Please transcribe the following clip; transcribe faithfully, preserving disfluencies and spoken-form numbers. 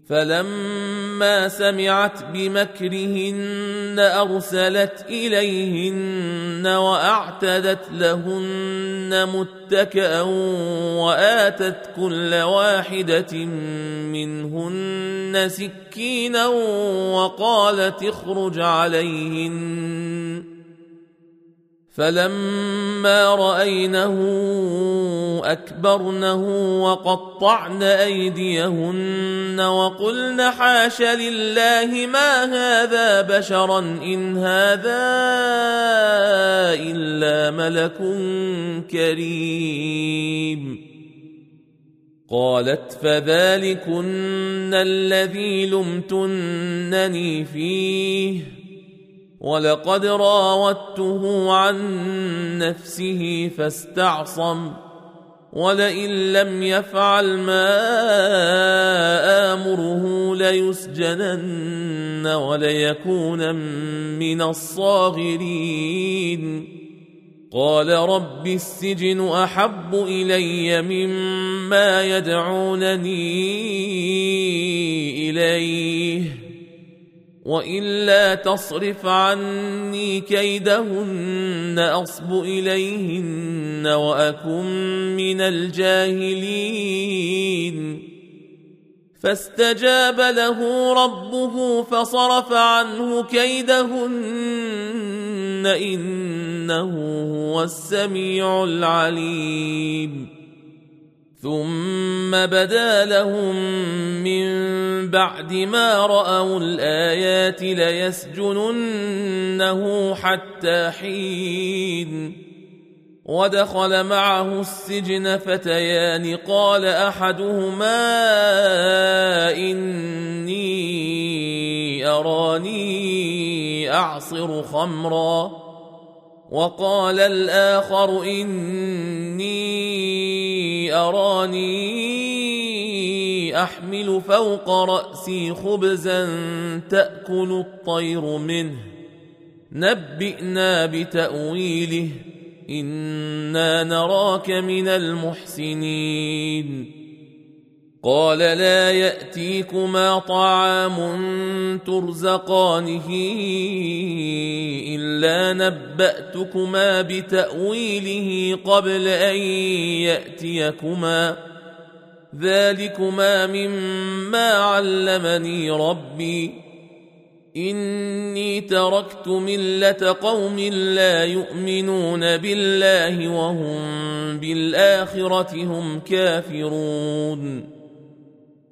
فلما سمعت بمكرهن أرسلت إليهن وأعتدت لهن متكئا وآتت كل واحدة منهن سكينا وقالت اخرج عليهن. فلما رأينه أكبرنه وقطعن أيديهن وقلن حاش لله ما هذا بشرا إن هذا إلا ملك كريم. قالت فذلكن الذي لمتنني فيه ولقد راودته عن نفسه فاستعصم ولئن لم يفعل ما آمره ليسجنن وليكون من الصاغرين. قال رب السجن أحب إلي مما يدعونني إليه وإلا تصرف عني كيدهن أصب إليهن وأكن من الجاهلين. فاستجاب له ربه فصرف عنه كيدهن إنه هو السميع العليم. ثم بدا لهم من بعد ما رأوا الآيات ليسجننه حتى حين. ودخل معه السجن فتيان قال أحدهما إني أراني أعصر خمرا وقال الآخر إني أراني أحمل فوق رأسي خبزا تأكل الطير منه نبئنا بتأويله إنا نراك من المحسنين. قال لا يأتيكما طعام ترزقانه إلا نبأتكما بتأويله قبل أن يأتيكما ذلكما مما علمني ربي إني تركت ملة قوم لا يؤمنون بالله وهم بالآخرة هم كافرون.